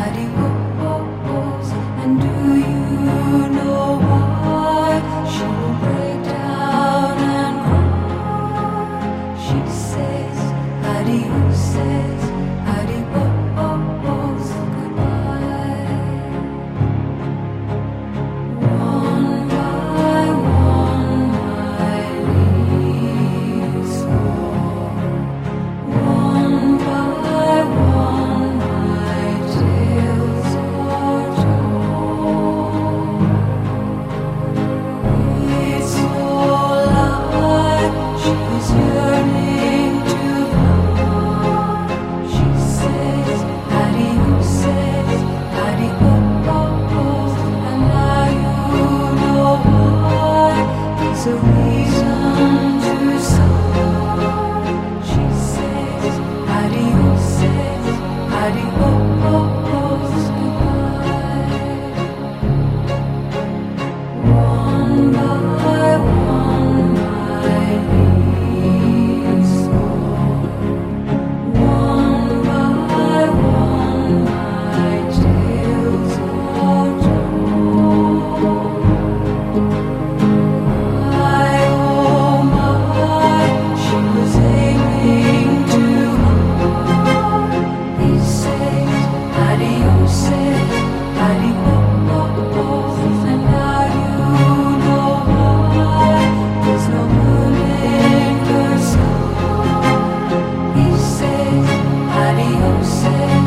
adios. And do you know why she will break down and cry? She says adios, goodbye. One by one my leaves fall. One by one my tales are told. It's all like she's yearning to fly. She says adios, and now you know why. There's a reason to sigh. She says adios, goodbye. One by one my leaves fall. One by one my tales are told. My, oh my, she was aiming too high. He says adios, and now you know why. There's no moon in the sky. He says adios.